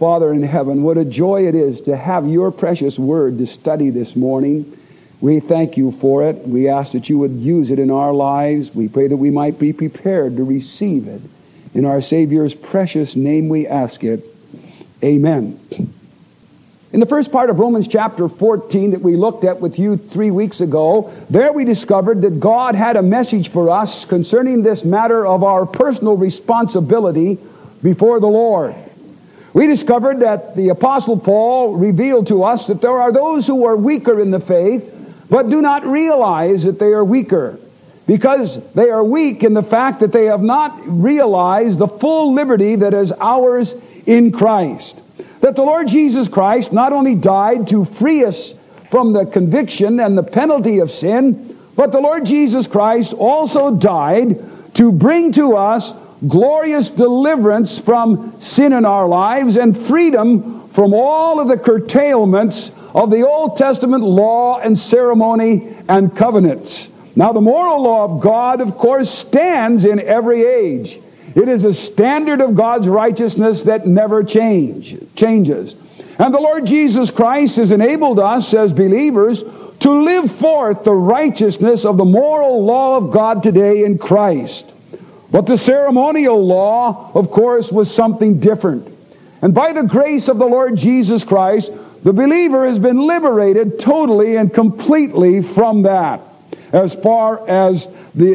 Father in heaven, what a joy it is to have your precious word to study this morning. We thank you for it. We ask that you would use it in our lives. We pray that we might be prepared to receive it. In our Savior's precious name we ask it. Amen. In the first part of Romans chapter 14 that we looked at with you 3 weeks ago, there we discovered that God had a message for us concerning this matter of our personal responsibility before the Lord. We discovered that the Apostle Paul revealed to us that there are those who are weaker in the faith, but do not realize that they are weaker, because they are weak in the fact that they have not realized the full liberty that is ours in Christ. That the Lord Jesus Christ not only died to free us from the conviction and the penalty of sin, but the Lord Jesus Christ also died to bring to us glorious deliverance from sin in our lives and freedom from all of the curtailments of the Old Testament law and ceremony and covenants. Now, the moral law of God, of course, stands in every age. It is a standard of God's righteousness that never changes. And the Lord Jesus Christ has enabled us as believers to live forth the righteousness of the moral law of God today in Christ. But the ceremonial law, of course, was something different. And by the grace of the Lord Jesus Christ, the believer has been liberated totally and completely from that. As far as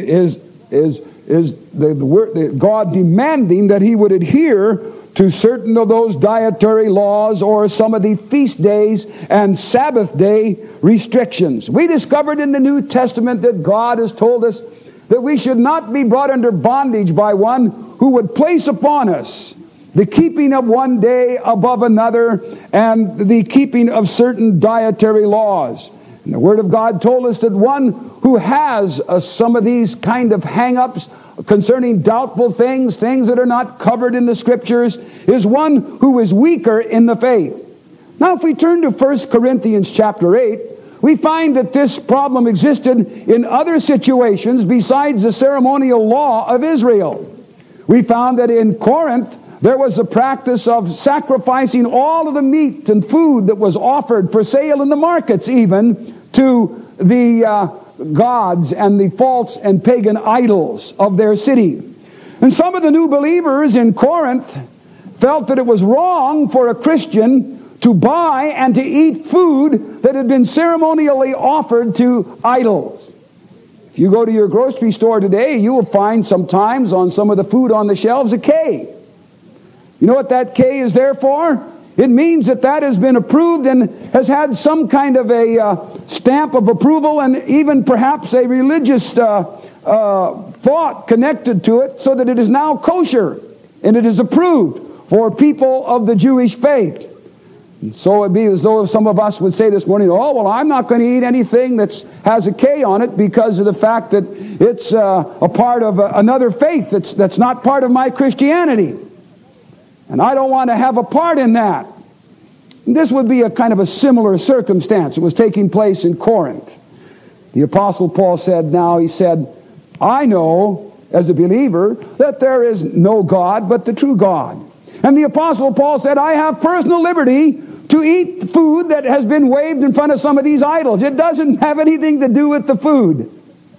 God demanding that he would adhere to certain of those dietary laws or some of the feast days and Sabbath day restrictions. We discovered in the New Testament that God has told us that we should not be brought under bondage by one who would place upon us the keeping of one day above another and the keeping of certain dietary laws. And the Word of God told us that one who has some of these kind of hang-ups concerning doubtful things, things that are not covered in the Scriptures, is one who is weaker in the faith. Now, if we turn to 1 Corinthians chapter 8, we find that this problem existed in other situations besides the ceremonial law of Israel. We found that in Corinth, there was a practice of sacrificing all of the meat and food that was offered for sale in the markets even to the gods and the false and pagan idols of their city. And some of the new believers in Corinth felt that it was wrong for a Christian to buy and to eat food that had been ceremonially offered to idols. If you go to your grocery store today, you will find sometimes on some of the food on the shelves a K. You know what that K is there for? It means that that has been approved and has had some kind of a stamp of approval and even perhaps a religious thought connected to it, so that it is now kosher and it is approved for people of the Jewish faith. And so it'd be as though some of us would say this morning, oh, well, I'm not going to eat anything that has a K on it because of the fact that it's a part of another faith that's not part of my Christianity. And I don't want to have a part in that. And this would be a kind of a similar circumstance. It was taking place in Corinth. The Apostle Paul said, I know as a believer that there is no God but the true God. And the Apostle Paul said, I have personal liberty to eat food that has been waved in front of some of these idols. It doesn't have anything to do with the food.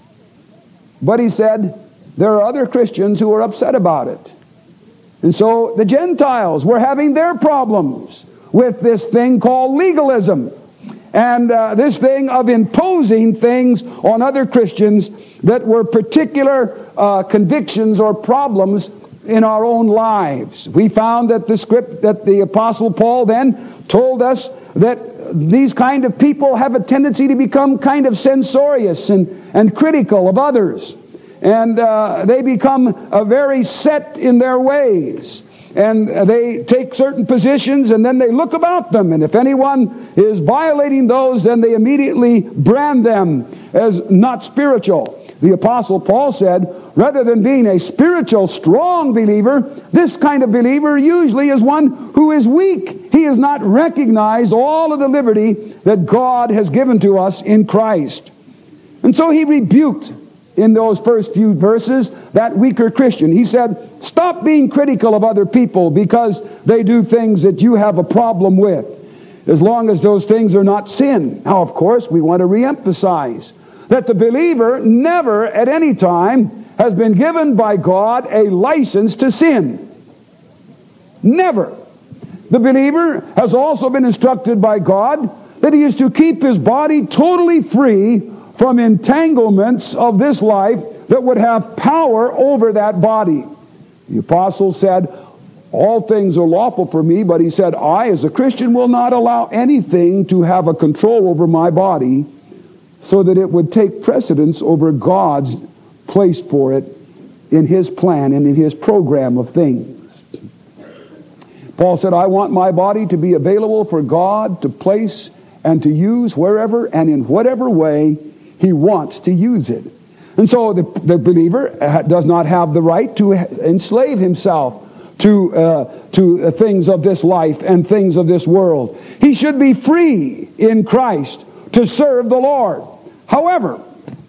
But he said, there are other Christians who are upset about it. And so the Gentiles were having their problems with this thing called legalism. And this thing of imposing things on other Christians that were particular convictions or problems in our own lives. We found that the Apostle Paul then told us that these kind of people have a tendency to become kind of censorious and critical of others. And they become very set in their ways. And they take certain positions and then they look about them. And if anyone is violating those, then they immediately brand them as not spiritual. The Apostle Paul said, rather than being a spiritual, strong believer, this kind of believer usually is one who is weak. He has not recognized all of the liberty that God has given to us in Christ. And so he rebuked in those first few verses, that weaker Christian. He said, stop being critical of other people because they do things that you have a problem with, as long as those things are not sin. Now, of course, we want to reemphasize that the believer never at any time has been given by God a license to sin. Never. The believer has also been instructed by God that he is to keep his body totally free from entanglements of this life that would have power over that body. The apostle said, all things are lawful for me, but he said, I as a Christian will not allow anything to have a control over my body so that it would take precedence over God's place for it in his plan and in his program of things. Paul said, I want my body to be available for God to place and to use wherever and in whatever way he wants to use it. And so the believer does not have the right to enslave himself to things of this life and things of this world. He should be free in Christ to serve the Lord. However,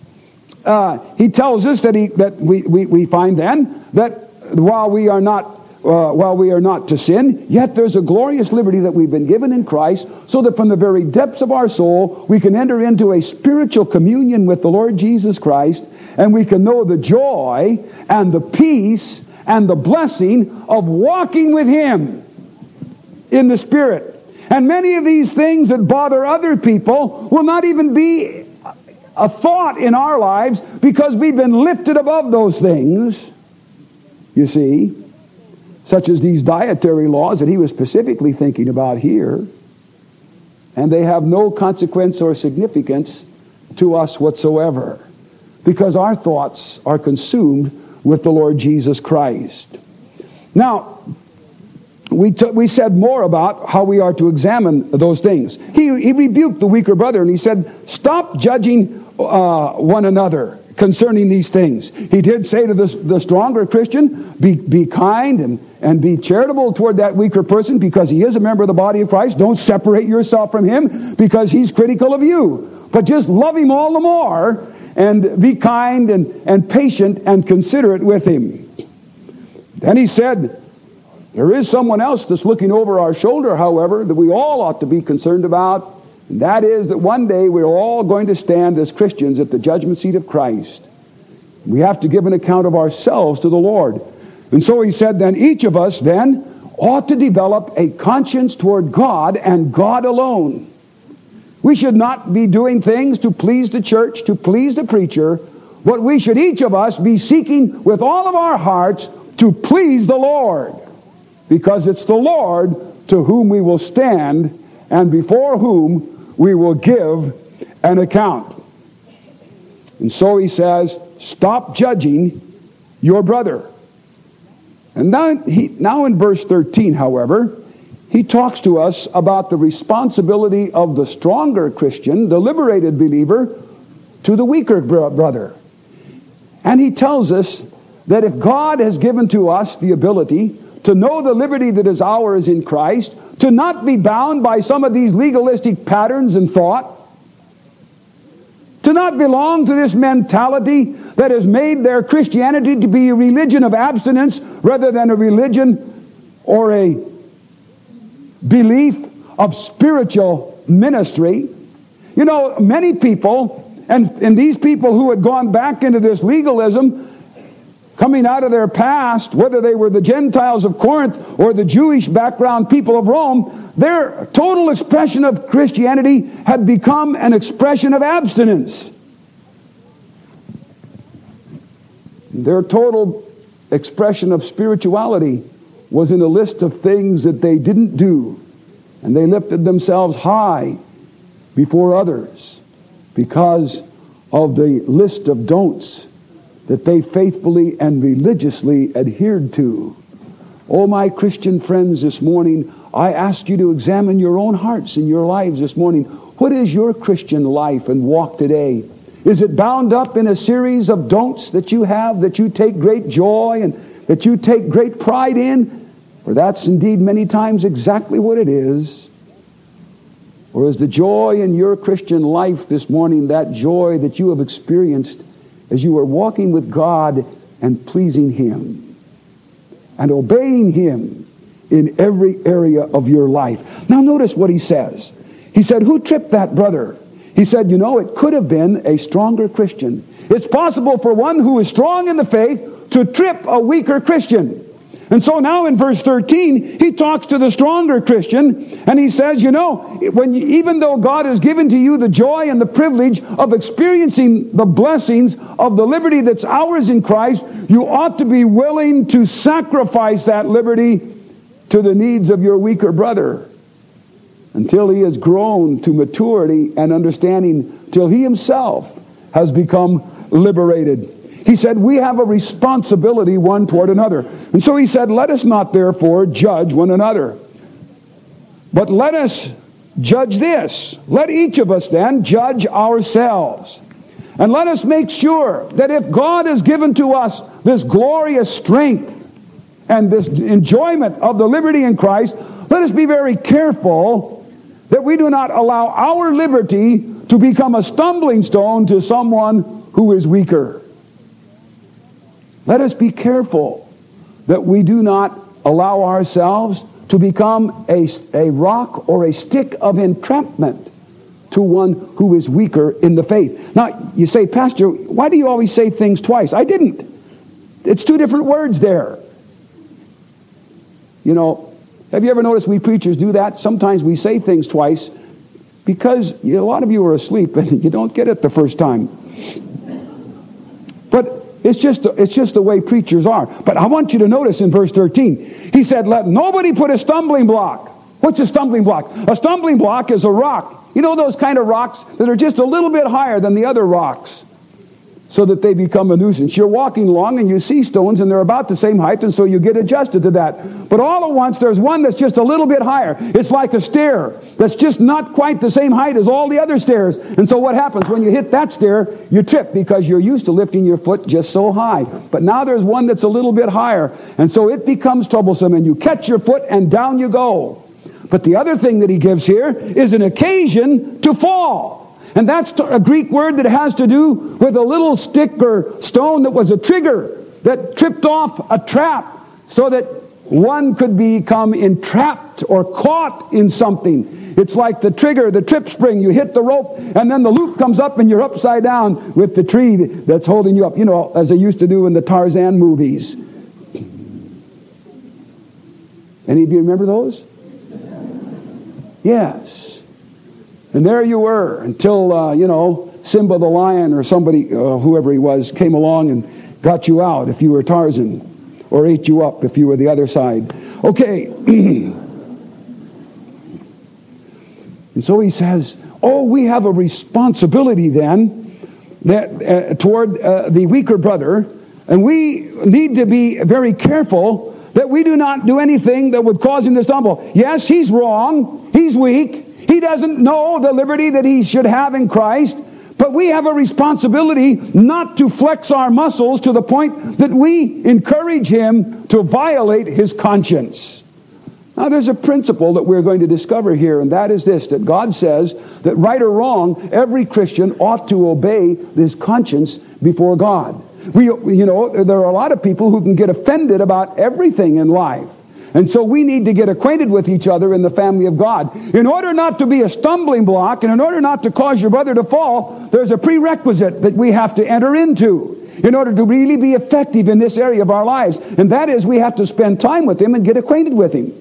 he tells us that we find then that while we are not to sin, yet there's a glorious liberty that we've been given in Christ, so that from the very depths of our soul we can enter into a spiritual communion with the Lord Jesus Christ, and we can know the joy and the peace and the blessing of walking with him in the Spirit. And many of these things that bother other people will not even be a thought in our lives, because we've been lifted above those things, you see, such as these dietary laws that he was specifically thinking about here. And they have no consequence or significance to us whatsoever, because our thoughts are consumed with the Lord Jesus Christ. Now, we said more about how we are to examine those things. He rebuked the weaker brother, and he said, stop judging one another concerning these things. He did say to the stronger Christian, be kind and be charitable toward that weaker person, because he is a member of the body of Christ. Don't separate yourself from him because he's critical of you. But just love him all the more, and be kind and patient and considerate with him. Then he said, there is someone else that's looking over our shoulder, however, that we all ought to be concerned about. And that is that one day we're all going to stand as Christians at the judgment seat of Christ. We have to give an account of ourselves to the Lord. And so he said, then each of us then ought to develop a conscience toward God and God alone. We should not be doing things to please the church, to please the preacher, but we should each of us be seeking with all of our hearts to please the Lord, because it's the Lord to whom we will stand and before whom we will give an account. And so he says, stop judging your brother. And now in verse 13, however, he talks to us about the responsibility of the stronger Christian, the liberated believer, to the weaker brother. And he tells us that if God has given to us the ability to know the liberty that is ours in Christ, to not be bound by some of these legalistic patterns and thought, to not belong to this mentality that has made their Christianity to be a religion of abstinence rather than a religion or a belief of spiritual ministry. You know, many people, and these people who had gone back into this legalism, coming out of their past, whether they were the Gentiles of Corinth or the Jewish background people of Rome, their total expression of Christianity had become an expression of abstinence. Their total expression of spirituality was in a list of things that they didn't do, and they lifted themselves high before others because of the list of don'ts that they faithfully and religiously adhered to. Oh, my Christian friends, this morning, I ask you to examine your own hearts and your lives this morning. What is your Christian life and walk today? Is it bound up in a series of don'ts that you have, that you take great joy and that you take great pride in? For that's indeed many times exactly what it is. Or is the joy in your Christian life this morning, that joy that you have experienced, as you are walking with God and pleasing Him and obeying Him in every area of your life. Now notice what he says. He said, who tripped that brother? He said, it could have been a stronger Christian. It's possible for one who is strong in the faith to trip a weaker Christian. And so now in verse 13, he talks to the stronger Christian, and he says, even though God has given to you the joy and the privilege of experiencing the blessings of the liberty that's ours in Christ, you ought to be willing to sacrifice that liberty to the needs of your weaker brother until he has grown to maturity and understanding, till he himself has become liberated. He said, we have a responsibility one toward another. And so he said, let us not therefore judge one another, but let us judge this. Let each of us then judge ourselves. And let us make sure that if God has given to us this glorious strength and this enjoyment of the liberty in Christ, let us be very careful that we do not allow our liberty to become a stumbling stone to someone who is weaker. Let us be careful that we do not allow ourselves to become a rock or a stick of entrapment to one who is weaker in the faith. Now, you say, Pastor, why do you always say things twice? I didn't. It's two different words there. Have you ever noticed we preachers do that? Sometimes we say things twice because a lot of you are asleep and you don't get it the first time. But it's just the way preachers are. But I want you to notice in verse 13, he said, let nobody put a stumbling block. What's a stumbling block? A stumbling block is a rock. Those kind of rocks that are just a little bit higher than the other rocks, so that they become a nuisance. You're walking along and you see stones and they're about the same height, and so you get adjusted to that. But all at once there's one that's just a little bit higher. It's like a stair that's just not quite the same height as all the other stairs. And so what happens when you hit that stair? You trip because you're used to lifting your foot just so high. But now there's one that's a little bit higher, and so it becomes troublesome, and you catch your foot and down you go. But the other thing that he gives here is an occasion to fall. And that's a Greek word that has to do with a little stick or stone that was a trigger that tripped off a trap so that one could become entrapped or caught in something. It's like the trigger, the trip spring. You hit the rope and then the loop comes up and you're upside down with the tree that's holding you up. As they used to do in the Tarzan movies. Any of you remember those? Yes. And there you were until, Simba the lion or somebody, whoever he was, came along and got you out if you were Tarzan, or ate you up if you were the other side. Okay. And so he says, we have a responsibility then that toward the weaker brother, and we need to be very careful that we do not do anything that would cause him to stumble. Yes, he's wrong. He's weak. He doesn't know the liberty that he should have in Christ, but we have a responsibility not to flex our muscles to the point that we encourage him to violate his conscience. Now there's a principle that we're going to discover here, and that is this, that God says that right or wrong, every Christian ought to obey his conscience before God. There are a lot of people who can get offended about everything in life. And so we need to get acquainted with each other in the family of God. In order not to be a stumbling block, and in order not to cause your brother to fall, there's a prerequisite that we have to enter into in order to really be effective in this area of our lives. And that is, we have to spend time with him and get acquainted with him.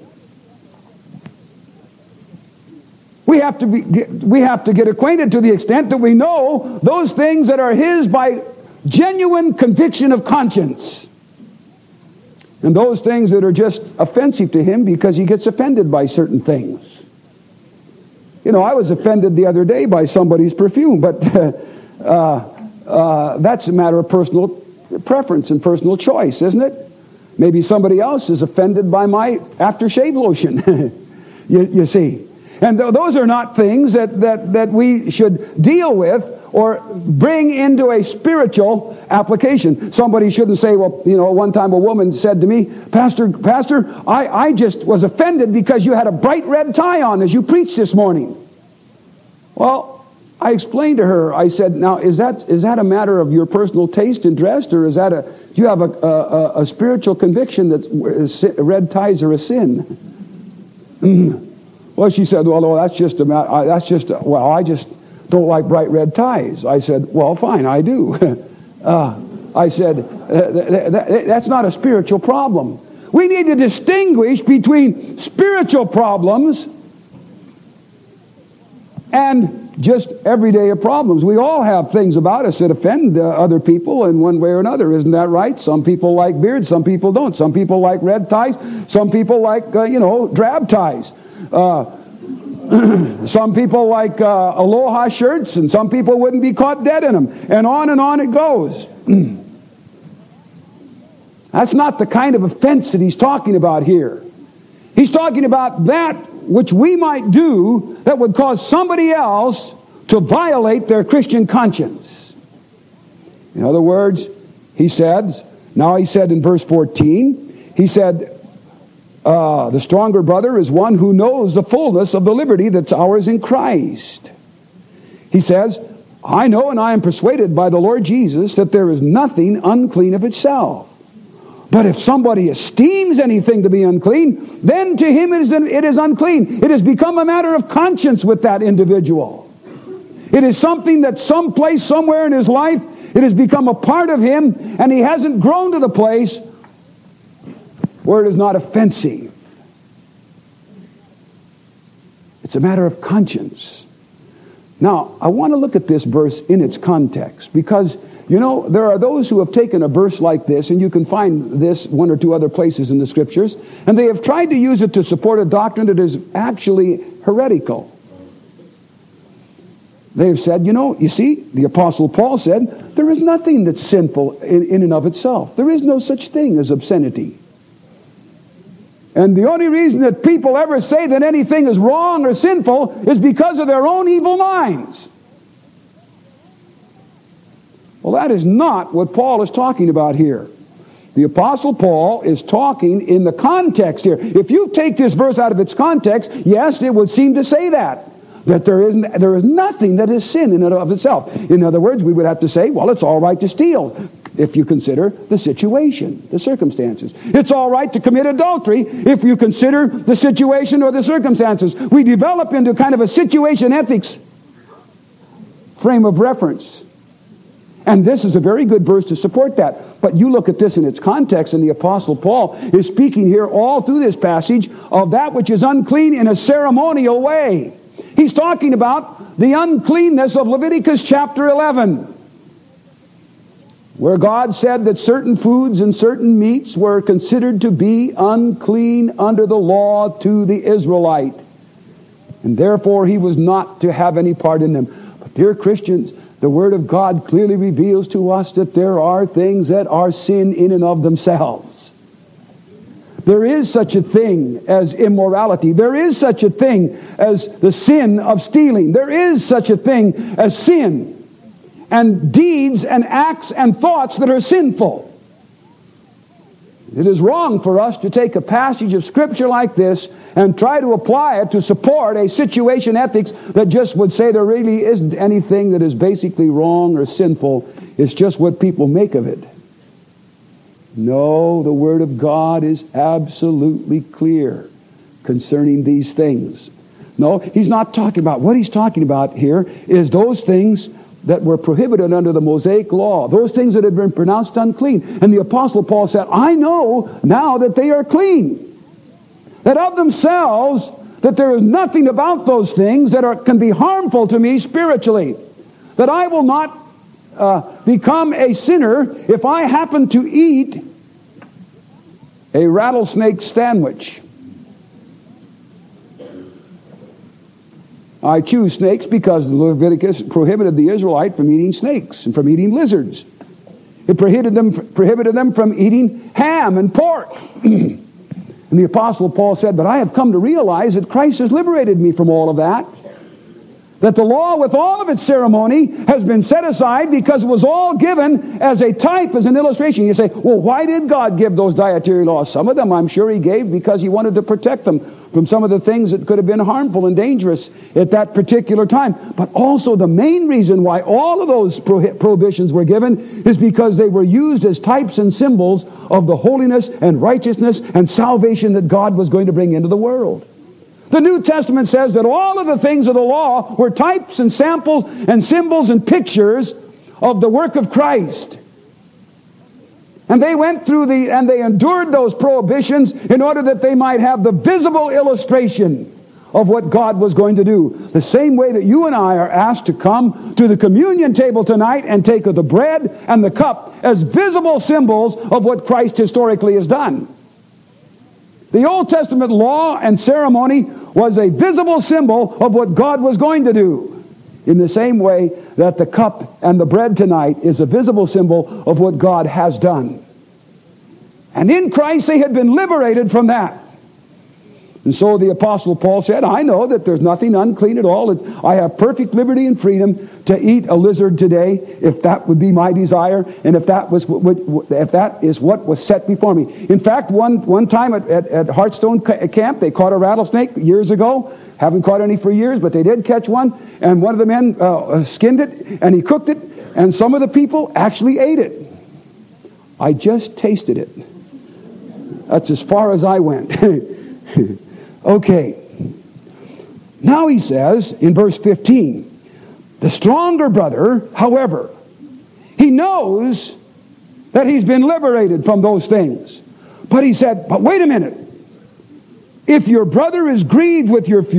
We have to get acquainted to the extent that we know those things that are his by genuine conviction of conscience. And those things that are just offensive to him because he gets offended by certain things. I was offended the other day by somebody's perfume, but that's a matter of personal preference and personal choice, isn't it? Maybe somebody else is offended by my aftershave lotion, you see. And those are not things that we should deal with or bring into a spiritual application. Somebody shouldn't say, one time a woman said to me, Pastor, I just was offended because you had a bright red tie on as you preached this morning. Well, I explained to her, I said, now, is that a matter of your personal taste in dress, or do you have a spiritual conviction that red ties are a sin? Well, she said, well, I just don't like bright red ties. I said, well, fine, I do. I said, that's not a spiritual problem. We need to distinguish between spiritual problems and just everyday problems. We all have things about us that offend other people in one way or another. Isn't that right? Some people like beards, some people don't. Some people like red ties, some people like, drab ties. Some people like aloha shirts, and some people wouldn't be caught dead in them. And on it goes. That's not the kind of offense that he's talking about here. He's talking about that which we might do that would cause somebody else to violate their Christian conscience. In other words, he said in verse 14, he said, the stronger brother is one who knows the fullness of the liberty that's ours in Christ. He says, I know and I am persuaded by the Lord Jesus that there is nothing unclean of itself. But if somebody esteems anything to be unclean, then to him it is unclean. It has become a matter of conscience with that individual. It is something that someplace, somewhere in his life, it has become a part of him, and he hasn't grown to the place where it is not offensive. It's a matter of conscience. Now, I want to look at this verse in its context, because there are those who have taken a verse like this, and you can find this one or two other places in the Scriptures, and they have tried to use it to support a doctrine that is actually heretical. They have said, you see, the Apostle Paul said, there is nothing that's sinful in and of itself. There is no such thing as obscenity. And the only reason that people ever say that anything is wrong or sinful is because of their own evil minds. Well, that is not what Paul is talking about here. The Apostle Paul is talking in the context here. If you take this verse out of its context, yes, it would seem to say that there is nothing that is sin in and of itself. In other words, we would have to say, well, it's all right to steal if you consider the situation, the circumstances. It's all right to commit adultery if you consider the situation or the circumstances. We develop into kind of a situation ethics frame of reference. And this is a very good verse to support that. But you look at this in its context, and the Apostle Paul is speaking here all through this passage of that which is unclean in a ceremonial way. He's talking about the uncleanness of Leviticus chapter 11, where God said that certain foods and certain meats were considered to be unclean under the law to the Israelite. And therefore he was not to have any part in them. But dear Christians, the Word of God clearly reveals to us that there are things that are sin in and of themselves. There is such a thing as immorality. There is such a thing as the sin of stealing. There is such a thing as sin and deeds and acts and thoughts that are sinful. It is wrong for us to take a passage of Scripture like this and try to apply it to support a situation ethics that just would say there really isn't anything that is basically wrong or sinful. It's just what people make of it. No, the Word of God is absolutely clear concerning these things. No, he's not talking about, what he's talking about here is those things that were prohibited under the Mosaic law, those things that had been pronounced unclean. And the Apostle Paul said, I know now that they are clean. That of themselves, that there is nothing about those things that can be harmful to me spiritually. That I will not become a sinner if I happen to eat a rattlesnake sandwich. I choose snakes because Leviticus prohibited the Israelite from eating snakes and from eating lizards. It prohibited them from eating ham and pork. And the Apostle Paul said, but I have come to realize that Christ has liberated me from all of that. that the law with all of its ceremony has been set aside because it was all given as a type, as an illustration. You say, well, why did God give those dietary laws? Some of them I'm sure He gave because He wanted to protect them from some of the things that could have been harmful and dangerous at that particular time. But also the main reason why all of those prohibitions were given is because they were used as types and symbols of the holiness and righteousness and salvation that God was going to bring into the world. The New Testament says that all of the things of the law were types and samples and symbols and pictures of the work of Christ. And they went through and they endured those prohibitions in order that they might have the visible illustration of what God was going to do. The same way that you and I are asked to come to the communion table tonight and take of the bread and the cup as visible symbols of what Christ historically has done. The Old Testament law and ceremony was a visible symbol of what God was going to do. In the same way that the cup and the bread tonight is a visible symbol of what God has done. And in Christ they had been liberated from that. And so the Apostle Paul said, I know that there's nothing unclean at all. I have perfect liberty and freedom to eat a lizard today, if that would be my desire, and if that is what was set before me. In fact, one time at Hearthstone Camp, they caught a rattlesnake years ago. Haven't caught any for years, but they did catch one. And one of the men skinned it, and he cooked it, and some of the people actually ate it. I just tasted it. That's as far as I went. Okay. Now he says in verse 15, the stronger brother, however, he knows that he's been liberated from those things. But he said, but wait a minute. If your brother is grieved with your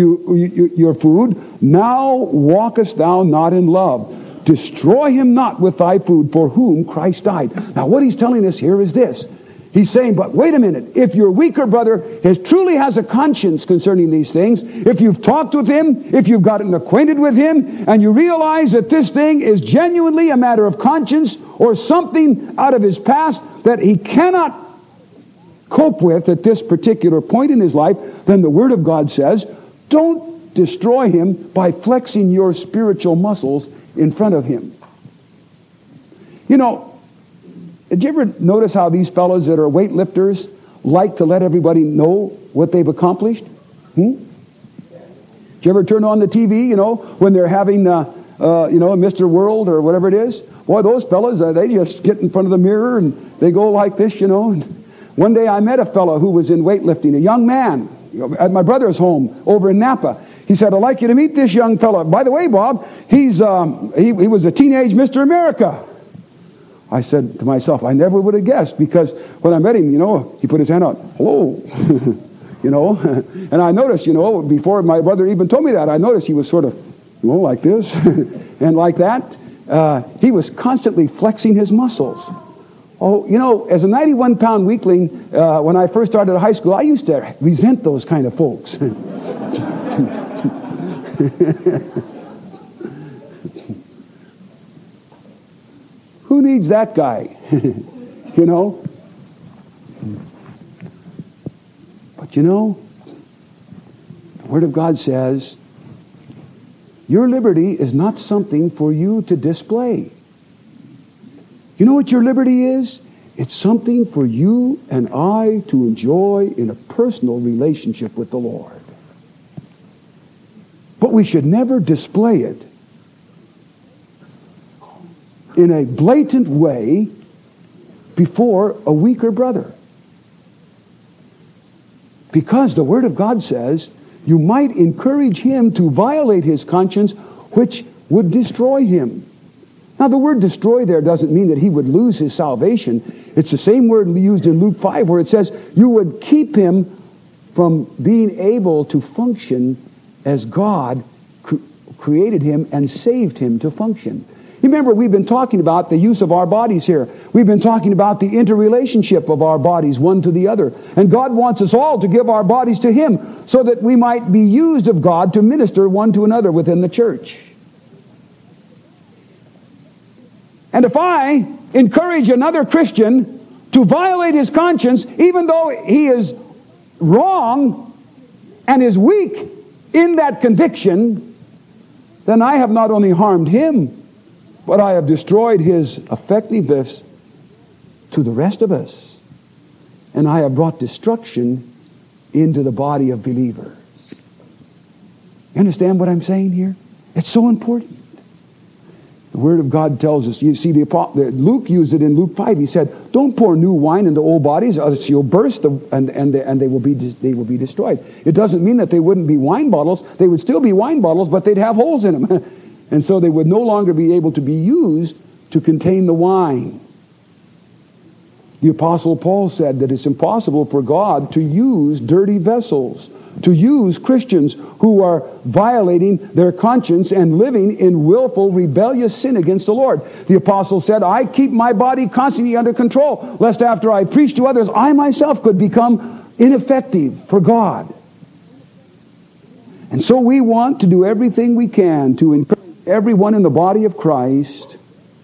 food, now walkest thou not in love. Destroy him not with thy food, for whom Christ died. Now what he's telling us here is this. He's saying, but wait a minute, if your weaker brother truly has a conscience concerning these things, if you've talked with him, if you've gotten acquainted with him, and you realize that this thing is genuinely a matter of conscience or something out of his past that he cannot cope with at this particular point in his life, then the Word of God says, don't destroy him by flexing your spiritual muscles in front of him. You know, did you ever notice how these fellows that are weightlifters like to let everybody know what they've accomplished? Did you ever turn on the TV, when they're having, Mr. World or whatever it is? Boy, those fellows, they just get in front of the mirror and they go like this, And one day I met a fellow who was in weightlifting, a young man, at my brother's home over in Napa. He said, I'd like you to meet this young fellow. By the way, Bob, he was a teenage Mr. America. I said to myself, I never would have guessed, because when I met him, he put his hand out, hello, and I noticed, before my brother even told me that, I noticed he was sort of, like this, and like that. He was constantly flexing his muscles. Oh, as a 91-pound weakling, when I first started high school, I used to resent those kind of folks. Who needs that guy? But the Word of God says, your liberty is not something for you to display. You know what your liberty is? It's something for you and I to enjoy in a personal relationship with the Lord. But we should never display it in a blatant way before a weaker brother. Because the Word of God says you might encourage him to violate his conscience, which would destroy him. Now the word destroy there doesn't mean that he would lose his salvation. It's the same word used in Luke 5 where it says you would keep him from being able to function as God created him and saved him to function. You remember, we've been talking about the use of our bodies here. We've been talking about the interrelationship of our bodies one to the other. And God wants us all to give our bodies to Him so that we might be used of God to minister one to another within the church. And if I encourage another Christian to violate his conscience, even though he is wrong and is weak in that conviction, then I have not only harmed him, but I have destroyed his effectiveness to the rest of us. And I have brought destruction into the body of believers. You understand what I'm saying here? It's so important. The Word of God tells us, you see, Luke used it in Luke 5. He said, don't pour new wine into old bodies, else you'll burst and they will be destroyed. It doesn't mean that they wouldn't be wine bottles. They would still be wine bottles, but they'd have holes in them. And so they would no longer be able to be used to contain the wine. The Apostle Paul said that it's impossible for God to use dirty vessels, to use Christians who are violating their conscience and living in willful, rebellious sin against the Lord. The apostle said, I keep my body constantly under control, lest after I preach to others, I myself could become ineffective for God. And so we want to do everything we can to encourage everyone in the body of Christ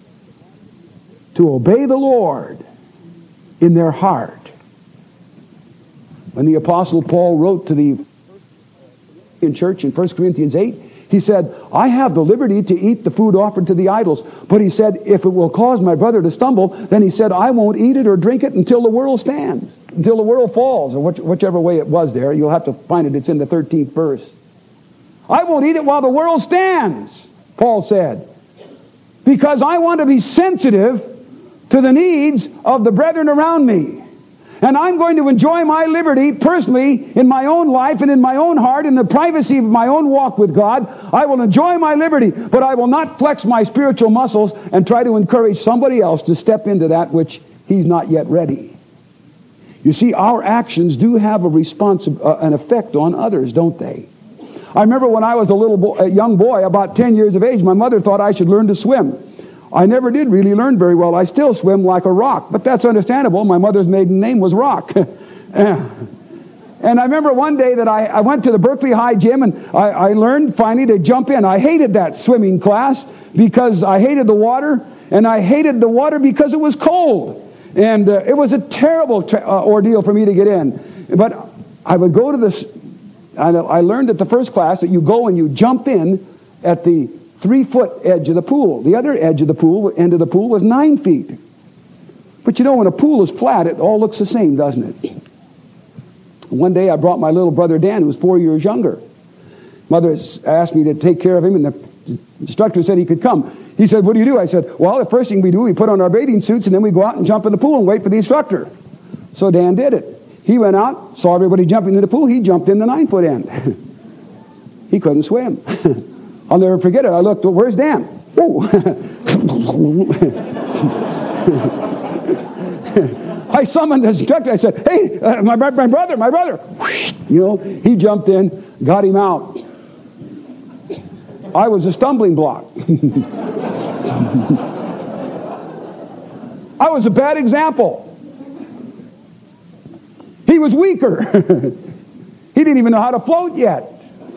to obey the Lord in their heart. When the Apostle Paul wrote to the church in 1 Corinthians 8, he said, I have the liberty to eat the food offered to the idols. But he said, if it will cause my brother to stumble, then he said, I won't eat it or drink it until the world stands, until the world falls, or whichever way it was there. You'll have to find it. It's in the 13th verse. I won't eat it while the world stands, Paul said, because I want to be sensitive to the needs of the brethren around me. And I'm going to enjoy my liberty personally in my own life and in my own heart, in the privacy of my own walk with God. I will enjoy my liberty, but I will not flex my spiritual muscles and try to encourage somebody else to step into that which he's not yet ready. You see, our actions do have an effect on others, don't they? I remember when I was a young boy, about 10 years of age, my mother thought I should learn to swim. I never did really learn very well. I still swim like a rock, but that's understandable. My mother's maiden name was Rock. And I remember one day that I went to the Berkeley High gym and I learned finally to jump in. I hated that swimming class because I hated the water, and I hated the water because it was cold. And it was a terrible ordeal for me to get in. But I would go to this, I learned at the first class that you go and you jump in at the 3-foot edge of the pool. The other edge of the pool, end of the pool, was 9 feet. But you know, when a pool is flat, it all looks the same, doesn't it? One day I brought my little brother Dan, who was 4 years younger. Mother asked me to take care of him, and the instructor said he could come. He said, what do you do? I said, well, the first thing we do, we put on our bathing suits, and then we go out and jump in the pool and wait for the instructor. So Dan did it. He went out, saw everybody jumping in the pool. He jumped in the 9-foot end. He couldn't swim. I'll never forget it. I looked, well, where's Dan? Oh. I summoned the instructor. I said, hey, my brother. You know, he jumped in, got him out. I was a stumbling block. I was a bad example. He was weaker. He didn't even know how to float yet.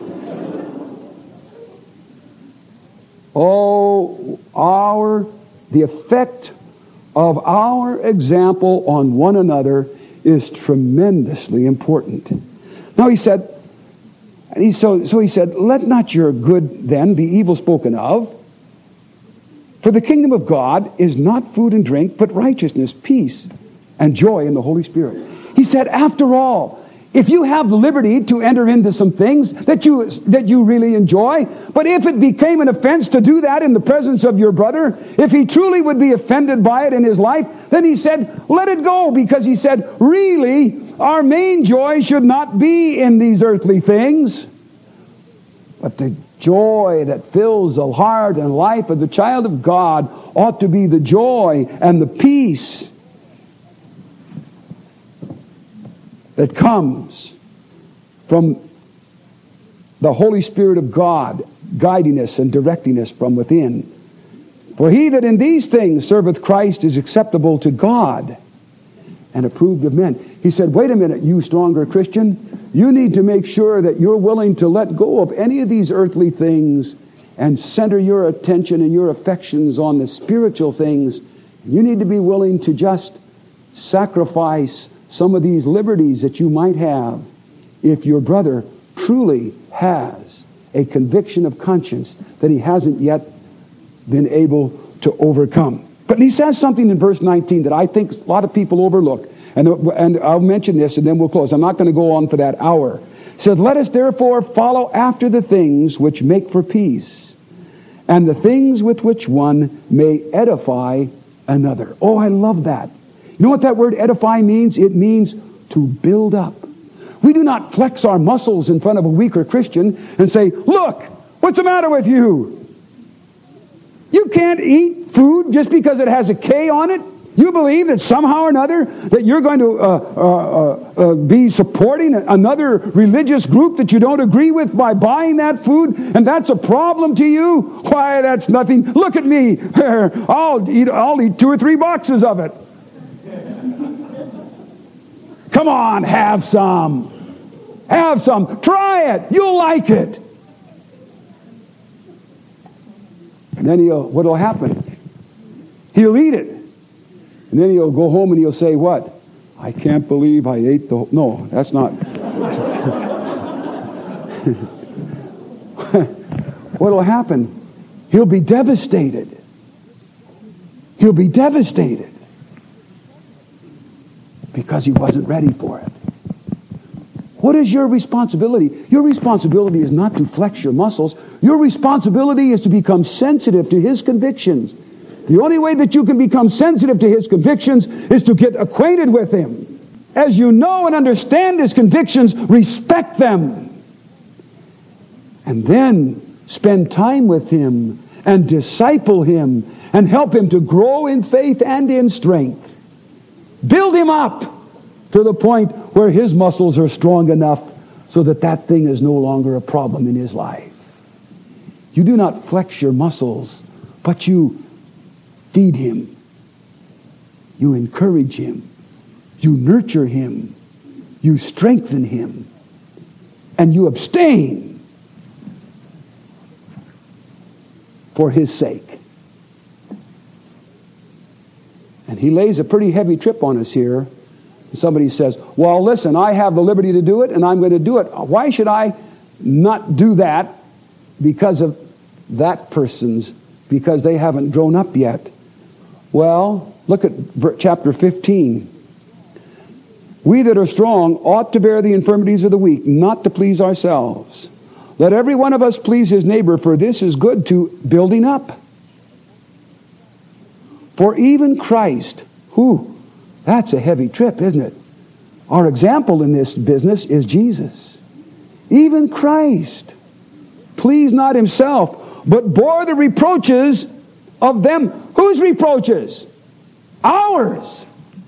Oh, the effect of our example on one another is tremendously important. Now he said, he said, let not your good then be evil spoken of, for the kingdom of God is not food and drink, but righteousness, peace, and joy in the Holy Spirit. He said, after all, if you have the liberty to enter into some things that you really enjoy, but if it became an offense to do that in the presence of your brother, if he truly would be offended by it in his life, then he said, let it go, because he said, really, our main joy should not be in these earthly things, but the joy that fills the heart and life of the child of God ought to be the joy and the peace that comes from the Holy Spirit of God guiding us and directing us from within. For he that in these things serveth Christ is acceptable to God and approved of men. He said, wait a minute, you stronger Christian. You need to make sure that you're willing to let go of any of these earthly things and center your attention and your affections on the spiritual things. You need to be willing to just sacrifice some of these liberties that you might have if your brother truly has a conviction of conscience that he hasn't yet been able to overcome. But he says something in verse 19 that I think a lot of people overlook. And I'll mention this and then we'll close. I'm not going to go on for that hour. It says, let us therefore follow after the things which make for peace, and the things with which one may edify another. Oh, I love that. You know what that word edify means? It means to build up. We do not flex our muscles in front of a weaker Christian and say, look, what's the matter with you? You can't eat food just because it has a K on it. You believe that somehow or another that you're going to be supporting another religious group that you don't agree with by buying that food, and that's a problem to you? Why, that's nothing. Look at me. I'll eat 2 or 3 boxes of it. Come on, have some. Have some. Try it. You'll like it. And then what'll happen? He'll eat it. And then he'll go home and he'll say, what? I can't believe I ate the... No, that's not... What'll happen? He'll be devastated. He'll be devastated. Because he wasn't ready for it. What is your responsibility? Your responsibility is not to flex your muscles. Your responsibility is to become sensitive to his convictions. The only way that you can become sensitive to his convictions is to get acquainted with him. As you know and understand his convictions, respect them. And then spend time with him and disciple him and help him to grow in faith and in strength. Build him up to the point where his muscles are strong enough so that that thing is no longer a problem in his life. You do not flex your muscles, but you feed him. You encourage him. You nurture him. You strengthen him. And you abstain for his sake. And he lays a pretty heavy trip on us here. Somebody says, well, listen, I have the liberty to do it, and I'm going to do it. Why should I not do that because of that person's, because they haven't grown up yet? Well, look at chapter 15. We that are strong ought to bear the infirmities of the weak, not to please ourselves. Let every one of us please his neighbor, for this is good to building up. For even Christ, that's a heavy trip, isn't it? Our example in this business is Jesus. Even Christ pleased not himself, but bore the reproaches of them. Whose reproaches? Ours.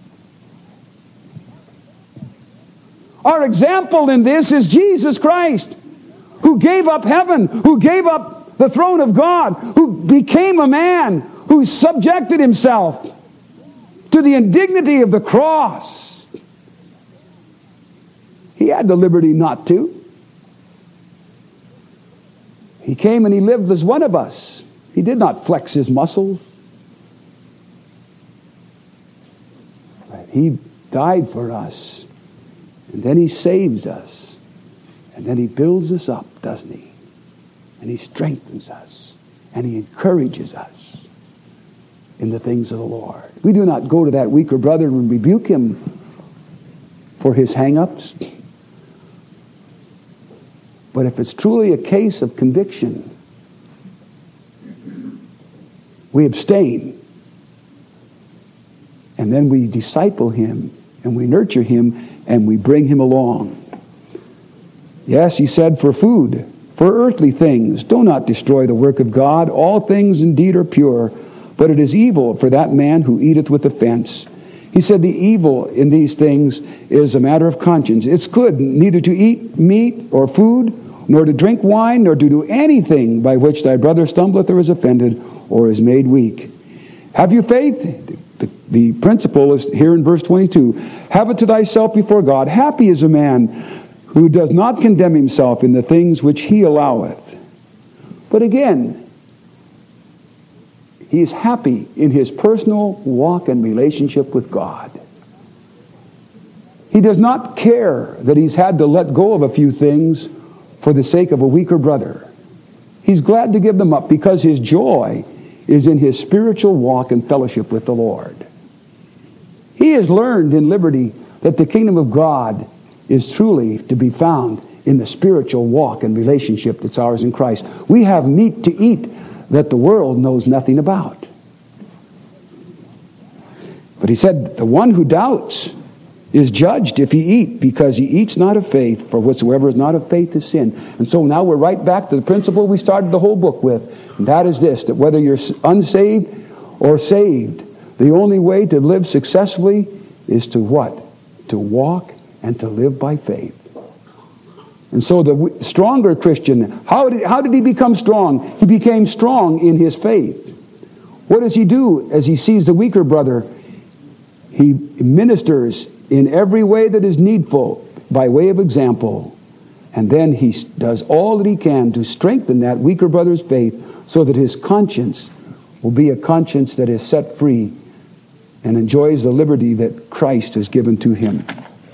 Our example in this is Jesus Christ, who gave up heaven, who gave up the throne of God, who became a man, who subjected himself to the indignity of the cross. He had the liberty not to. He came and he lived as one of us. He did not flex his muscles. He died for us. And then he saves us. And then he builds us up, doesn't he? And he strengthens us. And he encourages us in the things of the Lord. We do not go to that weaker brother and rebuke him for his hang-ups. But if it's truly a case of conviction, we abstain. And then we disciple him, and we nurture him, and we bring him along. Yes, he said, for food, for earthly things, do not destroy the work of God. All things indeed are pure, but it is evil for that man who eateth with offense. He said the evil in these things is a matter of conscience. It's good neither to eat meat or food, nor to drink wine, nor to do anything by which thy brother stumbleth or is offended or is made weak. Have you faith? The principle is here in verse 22. Have it to thyself before God. Happy is a man who does not condemn himself in the things which he alloweth. But again, he is happy in his personal walk and relationship with God. He does not care that he's had to let go of a few things for the sake of a weaker brother. He's glad to give them up because his joy is in his spiritual walk and fellowship with the Lord. He has learned in liberty that the kingdom of God is truly to be found in the spiritual walk and relationship that's ours in Christ. We have meat to eat that the world knows nothing about. But he said, the one who doubts is judged if he eat, because he eats not of faith, for whatsoever is not of faith is sin. And so now we're right back to the principle we started the whole book with, and that is this, that whether you're unsaved or saved, the only way to live successfully is to what? To walk and to live by faith. And so the stronger Christian, how did he become strong? He became strong in his faith. What does he do as he sees the weaker brother? He ministers in every way that is needful by way of example. And then he does all that he can to strengthen that weaker brother's faith so that his conscience will be a conscience that is set free and enjoys the liberty that Christ has given to him.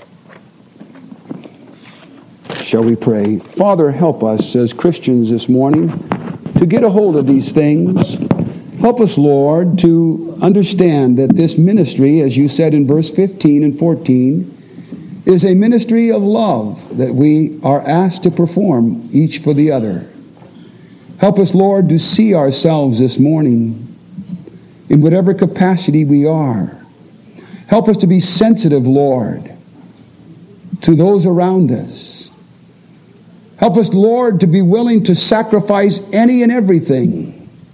Shall we pray? Father, help us as Christians this morning to get a hold of these things. Help us, Lord, to understand that this ministry, as you said in verse 15 and 14, is a ministry of love that we are asked to perform each for the other. Help us, Lord, to see ourselves this morning in whatever capacity we are. Help us to be sensitive, Lord, to those around us. Help us, Lord, to be willing to sacrifice any and everything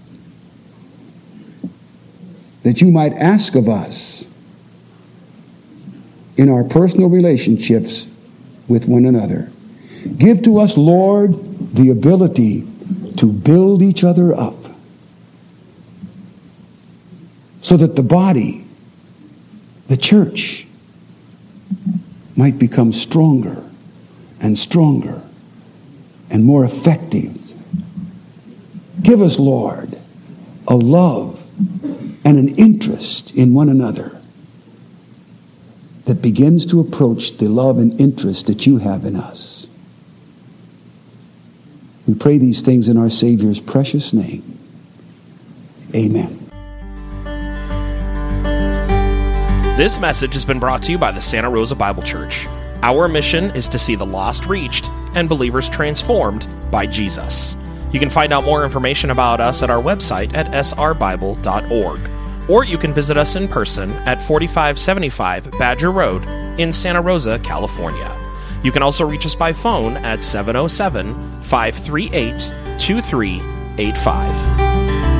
that you might ask of us in our personal relationships with one another. Give to us, Lord, the ability to build each other up so that the body, the church, might become stronger and stronger and more effective. Give us, Lord, a love and an interest in one another that begins to approach the love and interest that you have in us. We pray these things in our Savior's precious name. Amen. This message has been brought to you by the Santa Rosa Bible Church. Our mission is to see the lost reached and believers transformed by Jesus. You can find out more information about us at our website at srbible.org, or you can visit us in person at 4575 Badger Road in Santa Rosa, California. You can also reach us by phone at 707-538-2385.